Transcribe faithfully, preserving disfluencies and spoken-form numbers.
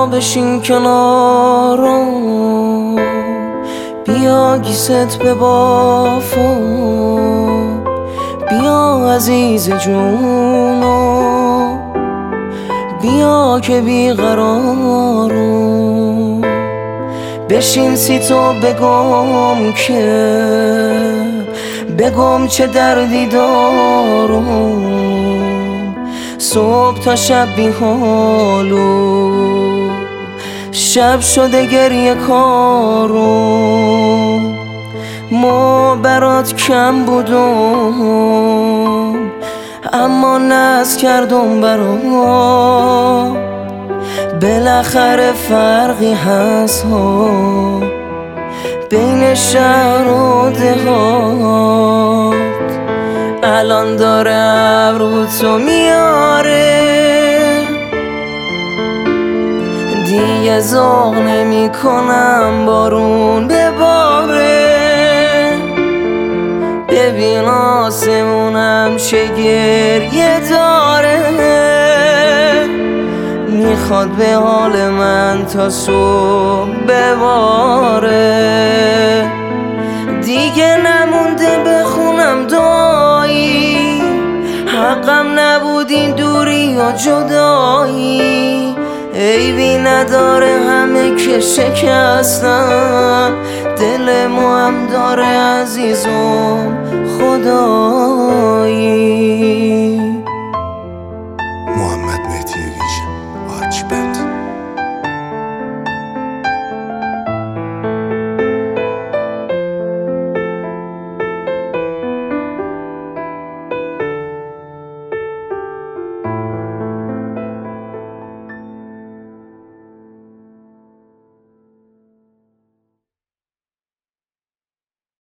بیا بشین کنارم، بیا گیست به بافم، بیا عزیز جونم، بیا که بیقرارم. بشین سی تو بگم که بگم چه دردی دارم. صبح تا شب بی حالو، شب شده گریه کارم. ما برات کم بودم اما ناز کردم برام. بالاخره فرقی هست ها بین شهر و دهات. الان داره ابرو تو میاره، دیگه ذوق نمی کنم بارون بباره. ببین آسمونم چه گریه داره، میخواد به حال من تا صبح بباره. دیگه نمونده بخونم دعایی، حقم نبود این دوری و جدایی. عیبی نداره همه که شکستم، دل مو هم داره عزیزم خدایی.